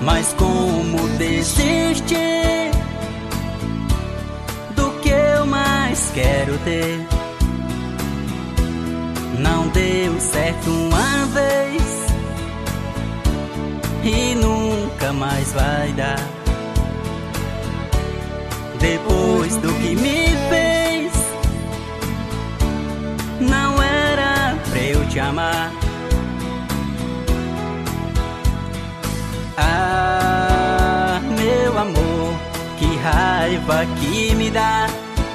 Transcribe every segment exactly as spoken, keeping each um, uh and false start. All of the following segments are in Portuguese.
Mas como desistir do que eu mais quero ter? Não deu certo uma vez e nunca mais vai dar. Depois do que me fez, não era pra eu te amar. Ah, meu amor, que raiva que me dá.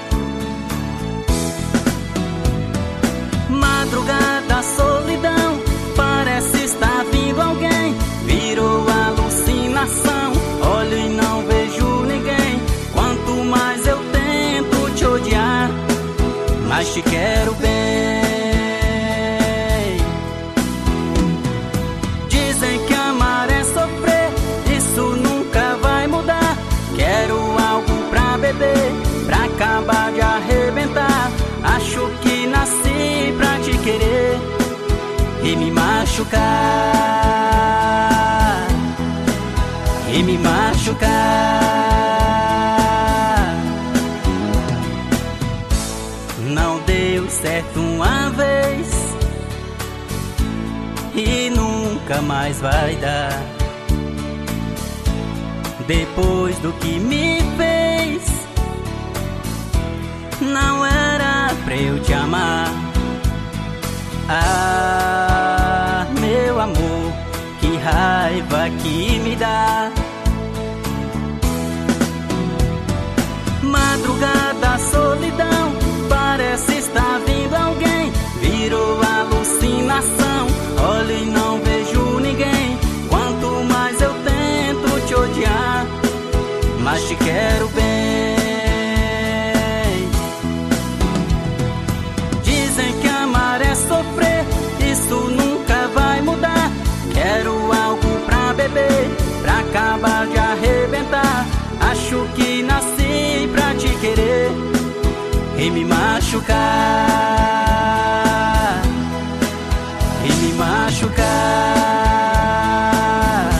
Madrugada, solidão, parece estar vindo alguém. Virou alucinação, olho e não vejo ninguém. Quanto mais eu tento te odiar, mais te quero bem. Dizem que amar é sofrer, isso nunca vai mudar. Quero algo pra beber, pra acabar de arrebentar. Acho que nasci pra te querer e me machucar, e me machucar. Não deu certo uma vez e nunca mais vai dar. Depois do que me fez, não era pra eu te amar. Ah, meu amor, que raiva que me dá. Madrugada, solidão, parece estar vindo alguém. Virou alucinação, olho e não vejo ninguém. Quanto mais eu tento te odiar, mais te quero bem. Dizem que amar é sofrer, isso nunca vai mudar. Quero algo pra beber, pra acabar de arrebentar. Acho que nasci pra te querer e me machucar, e me machucar.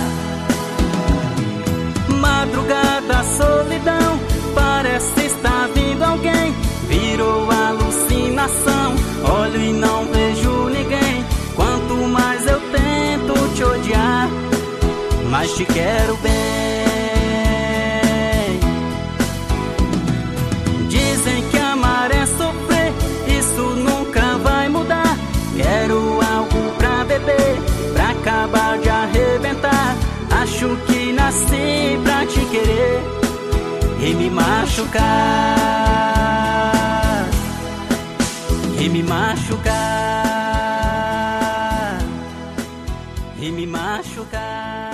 Madrugada, solidão, parece estar vindo alguém. Virou alucinação, olho e não vejo ninguém. Quanto mais eu tento te odiar, mais te quero bem. Dizem que amar é sofrer, isso nunca vai mudar. Quero algo pra beber, pra acabar de arrebentar. Acho que nasci pra te querer e me machucar, e me machucar, e me machucar.